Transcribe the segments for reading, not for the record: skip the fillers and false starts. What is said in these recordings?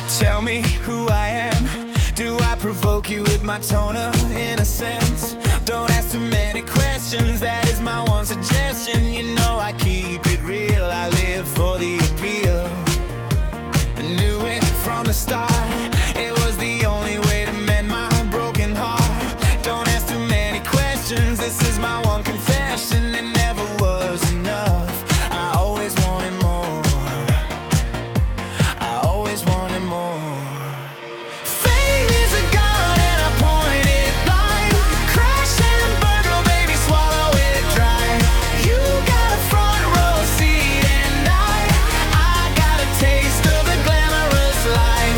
Tell me who I am. Do I provoke you with my tone of innocence? Don't ask too many questions, that is my one suggestion. You know I keep it real, I live for the appeal. I knew it from the start, it was the only way to mend my broken heart. Don't ask too many questions, this is my one confession. It never was enough, I always wanted more. I always wanted more. Fame is a gun and I point it blind. Crash and burn, oh baby, swallow it dry. You got a front row seat and I got a taste of the glamorous life.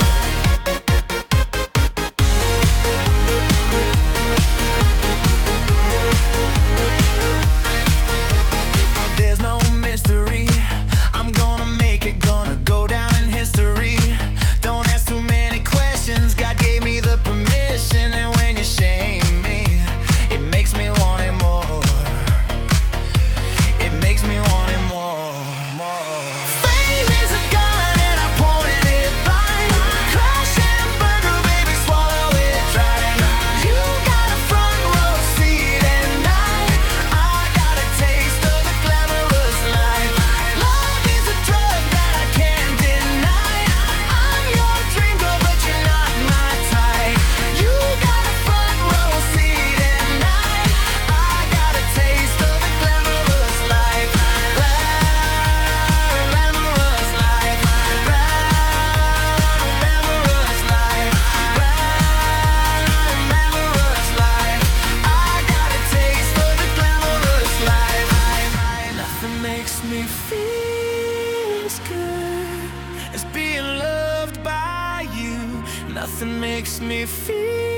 There's no mystery, I'm gonna make it, gonna go down in history. Don't ask too many questions, God gave me the permission. And when you shame me, it makes me want it more. It makes me want it more. Fame is a gun and I point it blind. Crash and burn, oh baby, swallow it dry. You got a front row seat and I got a taste of the glamorous life. Love is a drug that I can't deny. I'm your dream girl, but you're not my type. You got a front row seat and I got a taste of the glamorous life. Glamorous life. Glamorous life. Glamorous life. I got a taste of the glamorous life. Nothing makes me feel as good as being loved by you. Nothing makes me feel